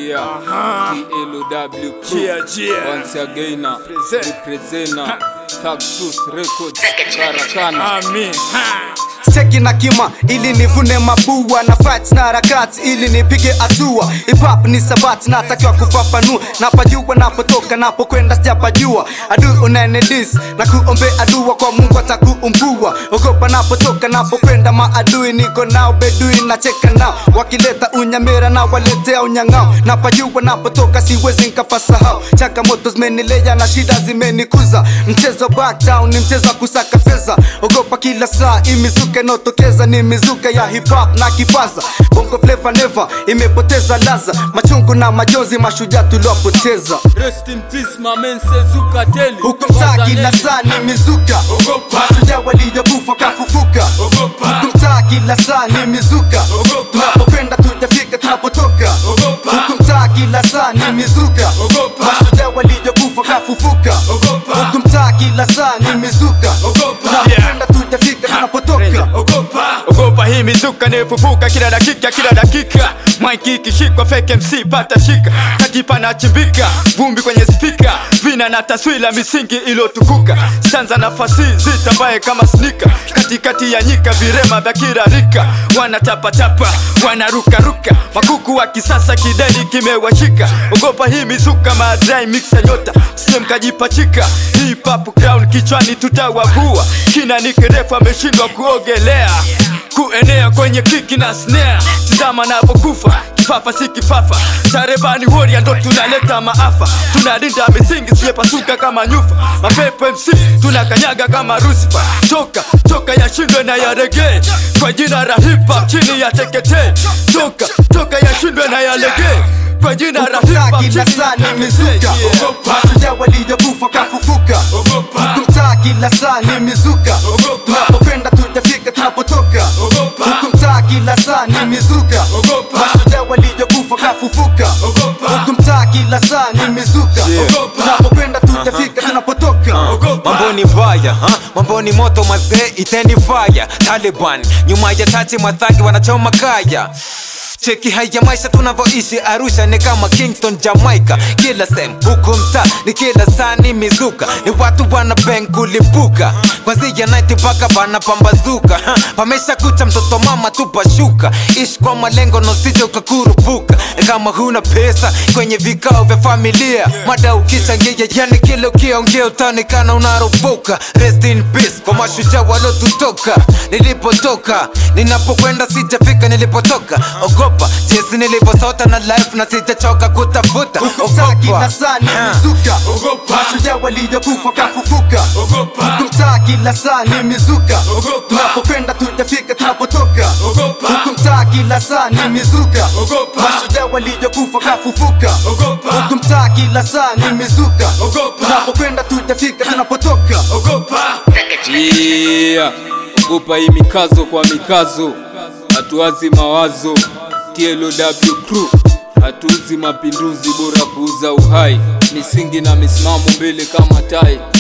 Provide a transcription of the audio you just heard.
TLOW crew. Once again, represent Thug Truth Records, Karakana. Amen. Cheki na kima ili nivune mabua na fights na harakati ili nipige hatua. Hip hop ni sabati natakiwa kufafanua. Napajua napotoka napokwenda sijapajua. Adu unene dis na kuombe adua kwa Mungu atakuumbua. Ogopa napotoka napokwenda maadui niko nao bedui na cheka nao. Wakileta unyamira na waletea unyangao. Napajua napotoka siwezi nikafasahau. Changamoto zimenilea na shida zimenikuza. Mchezo back down ni mchezo kusaka fedha. Ogopa kila saa imizuke notokeza ni mizuka ya hip hop na kipaza. Bongo flavor never imepoteza laza. Machungu na majonzi mashujaa tuliopoteza. Rest in peace my man Sezuka Teli. Hukumtaa kila saa ni mizuka. Mashujaa waliokufa kafufuka. Hukumtaa kila saa ni mizuka. Tunapopenda tujafika tunapotoka. Hukumtaa kila saa ni mizuka. Mashujaa waliokufa kafufuka. Hukumtaa kila saa ni mizuka. Tunapopenda tujafika tunapotoka. Ogopa hii mizuka nefufuka kila dakika. Mike ikishikwa fake MC pata shika. Kajipa na chimbika, vumbi kwenye speaker. Vina na taswira misingi ilotukuka. Stanza nafasi zitambaye kama sneaker. Katikati ya nyika virema vya kila rika. Wanatapa, wanaruka. Makuku wa kisasa kideni kimewashika. Ogopa hii mizuka madrai mixa nyota. Sije mkajipachika. Hip hop crown kichwani tutawavua. Kina ni kirefu ameshindwa kuogelea. Kuenea kwenye kiki na snare. Tizama napokufa, kifafa si kifafa. Tarebani warrior ndo tunaleta maafa. Tunalinda misingi siyepasuka kama nyufa. Mapepo MC tunakanyaga kama Lucifer. Toka ya shindwe na ya reggae. Kwa jina la hip hop chini ya tekete. Toka ya shindwe na ya reggae. Kwa jina la hip hop kila saa ni mizuka. Mashujaa waliokufa kafufuka. Hukumtaa kila saa ni mizuka. Tunapopenda tujafika tunapotoka. Hukumtaa kila saa ni mizuka. Mashujaa waliokufa kafufuka. Hukumtaa kila saa ni mizuka. Tunapopenda tujafika tunapotoka. Mambo ni mbaya, mambo ni moto mazee iteni fire. Taliban, nyuma ya tati mathagi wanachoma kaya. Cheki haya maisha tunavoishi Arusha ni kama Kingston, Jamaica. Kila sehemu huku mtaa ni kila saa ni mizuka. Ni watu wana bang kulipuka. Kwanzia 90 mpaka bana pambazuka. Pamesha kucha mtoto mama tupashuka. Ishi kwa malengo na usije ukakurupuka. Kama huna pesa kwenye vikao vya familia. Mada ukichangia yani kile ukiongea utaonekana unaropoka. Rest in peace kwa mashujaa walotutoka. Nilipotoka, ninapokwenda sijafika nilipotoka. Ogopa, jinsi nilivyosota na life na sijachoka kutafuta. Hukumtaa kila saa ni mizuka. Mashujaa waliokufa kafufuka. Hukumtaa kila saa ni mizuka. Tunapopenda tujafika tunapotoka. Hukumtaa kila saa ni mizuka. Mashujaa waliokufa kafufuka. Hukumtaa kila saa ni mizuka. Tunapopenda tujafika tunapotoka. Ogopa hii mikazo kwa mikazo. Hatuwazi mawazo. TLOW crew. Hatuuzi mapinduzi bora kuuza uhai. Misingi na misimamo mbele kama tai.